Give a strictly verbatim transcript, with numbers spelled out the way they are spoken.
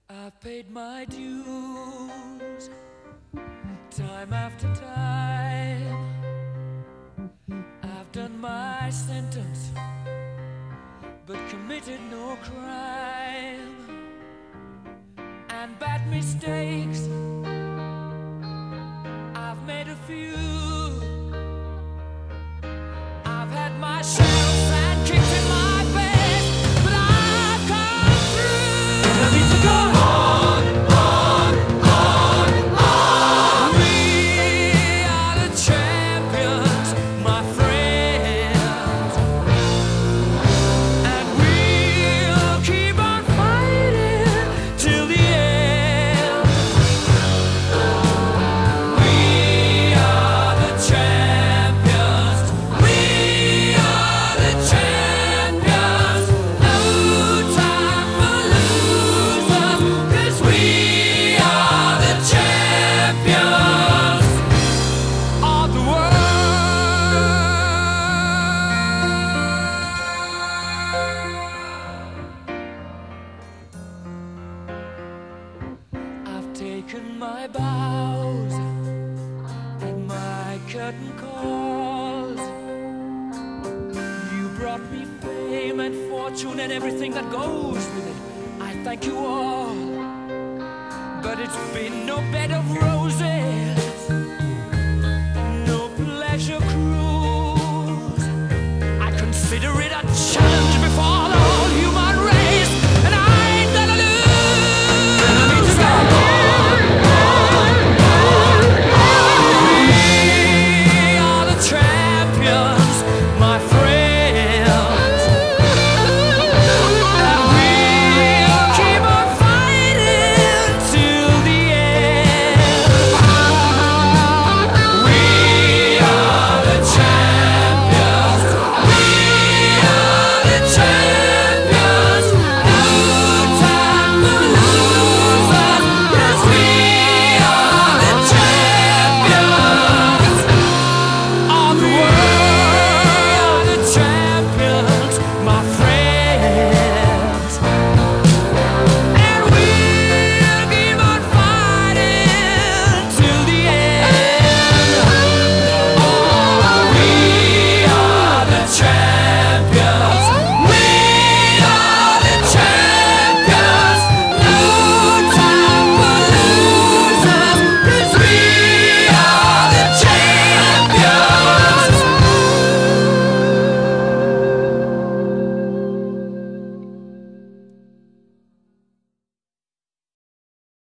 I've paid my dues, time after time. I've done my sentence, but committed no crime. And bad mistakes, I've made a few. I've had my share of sand kicked in my face, but I've come through. And I need to go on, on, on, on. We are the champions, my friends, and we'll keep on fighting till the end. We are the champions. We are the champions. No time for losers, 'cause we are the champions of the world. I've taken my bows and my curtain calls. You brought me fame and fortune and everything that goes with it. I thank you all, but it's been no bed of roses.